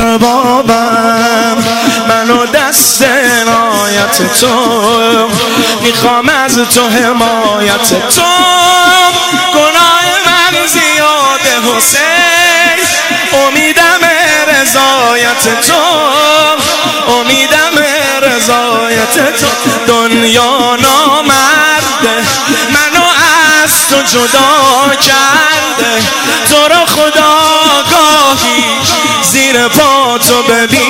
اربابم منو دست عنایت تو میخوام از تو حمایت تو گناه من زیاده حسین امیدم رضایت تو امیدم رضایت تو دنیا نامرده منو از تو جدا کرده تو رو خدا گاهی زیر پا تو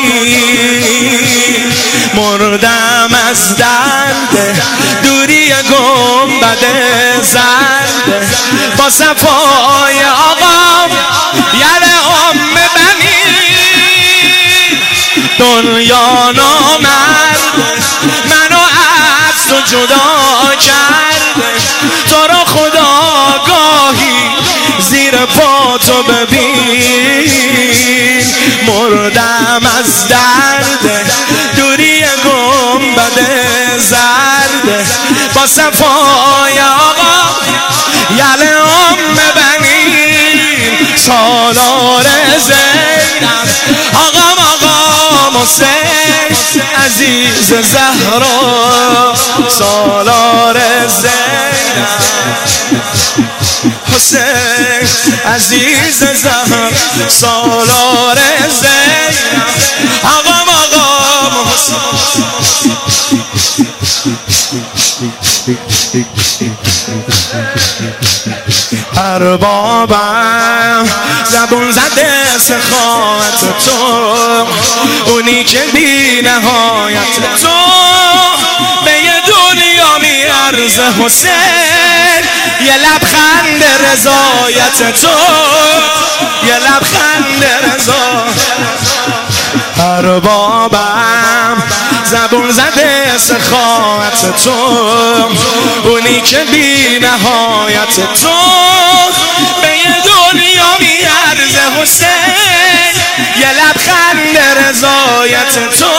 ببین مردم از درد دوری گنبد زرد با صفای آقا یل ام بنی دنیا نامرد منو از تو جدا کرده تو رو خدا گاهی زیر پا تو ببین مردم از درد دوری گنبد زرد با صفای آقا یل ام بنی سالار زینب آقا حسین عزیز زهرا سالار زینب حسین عزیز زهرا سالار زینب آقا حسین اربابم زبون زده سخاوت تو اونی که بی نهایت تو به یه دنیا میارزه حسین یه لبخند رضایت تو یه لبخند رضایت اربابم زبون زده سخاوت تو اونی که بی نهایت تو به یه دنیا میارزه حسین یه لبخند رضایت تو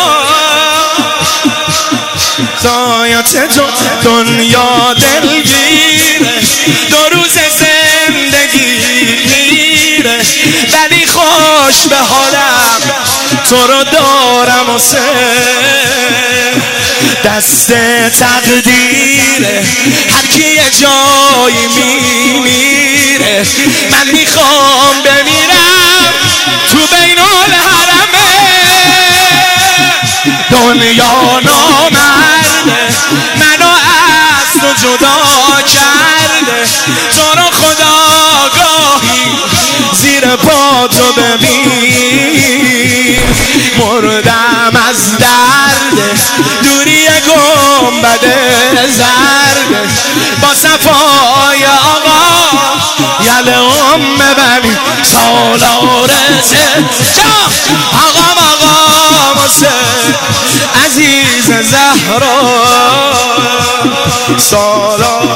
رضایت تو دنیا دلگیره دو روز زندگی میره ولی خوش به حالم تو رو دارم حسین دست تقدیره هر کی یه جایی میمیره من میخوام بمیرم تو بین الحرمه دنیا نامرده منو از تو جدا کرده تو رو خدا گاهی زیر پا تو ببین مردم از درد دوری گنبد زرد با صفای آقا یل ام بنی سالار آقا حسین عزیز زهرا سالار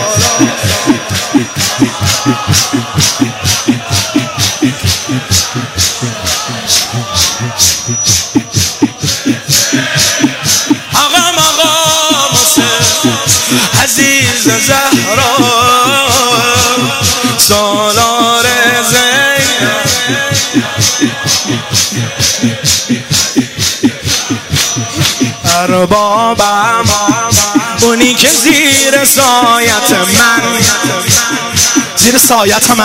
عزیز زهرا سالار زینب اربابم اونی که زیر سایت من زیر سایتم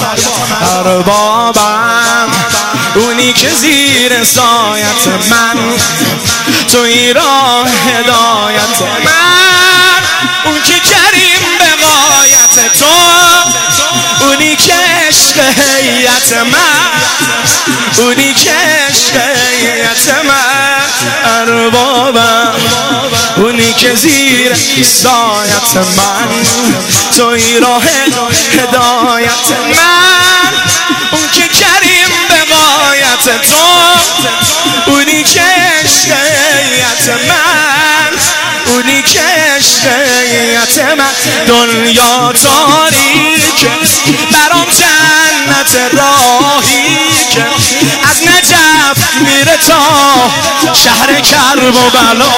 اربابم اونی که زیر سایت من توی راه هدایت من اون که کریم به غایت تو اونی که عشق هیئت من اونی که عشق هیئت من اربابم اونی که زیر سایت من توی راه هدایت من اون که کریم به غایت تو اونی که عشق هیئت من اونی که عشق هیئت من دنیا تاریکه برام جنت راهی که از نجف میره تا شهر کرب و بلا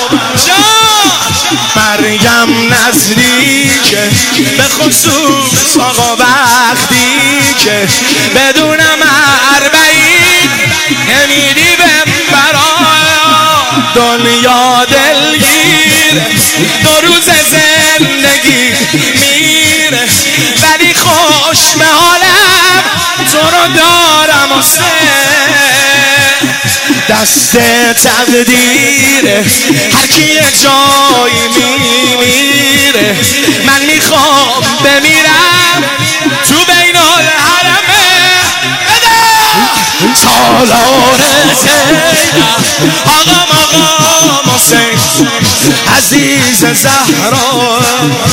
مریم نزدیکه به خصوص آقا وقتی که بدونم 40 دو روز زندگی میره ولی خوش به حالم تو رو دارم دست تقدیره هر کی یه جایی میمیره من میخوام بمیرم تو بین الحرمه سالار زینب آقا حسین عزیز زهرا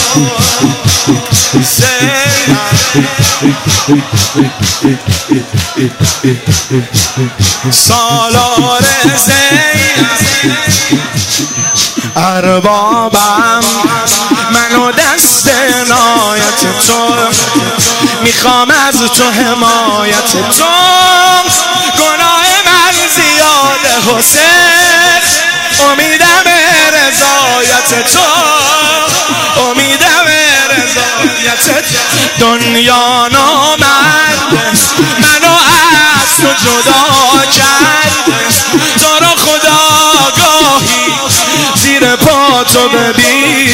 سالار زینب اربابم منو دست عنایت تو میخوام از تو حمایت تو گناه من زیاده حسین امیدم رضایت تو امیدم رضایت دنیا نامرد منو از تو جدا کرد تو رو خداگاهی زیر پا تو ببین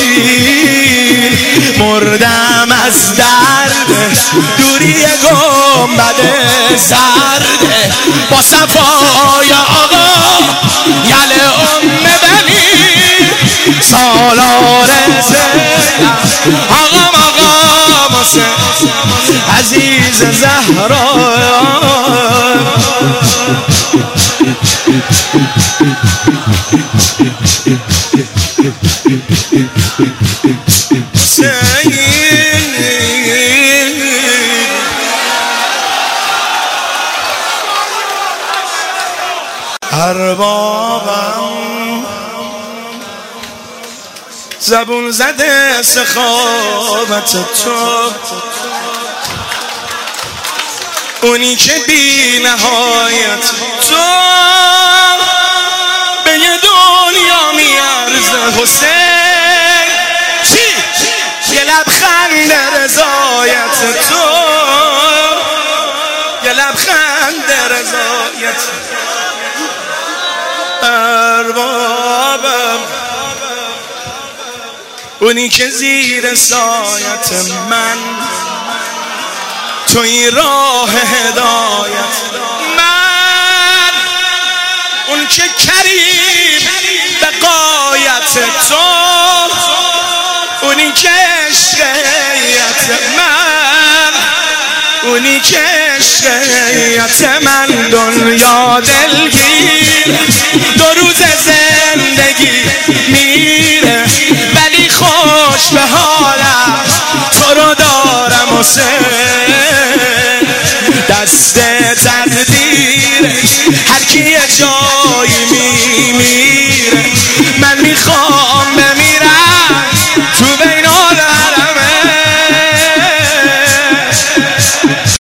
مردم از درد دوری گنبد زرد با صفای آقا یل بنی سالار زینب آقا حسین عزیز زهرا اربابم زبون زده سخاوت تو اونی که بی نهایت تو به یه دنیا میارزه حسین چی؟ یه لبخند رضایت تو یه لبخند رضایت اربابم اونی که زیر سایت من توی راه هدایت من اون که کریم به قایت تو اونی که عشقیت من اونی که عشقیت من دنیا دلگیر دو روز زندگی میره ولی خوش به حالم تو رو دارم حسین دست تقدیر هر کی یه جایی میمیره من میخوام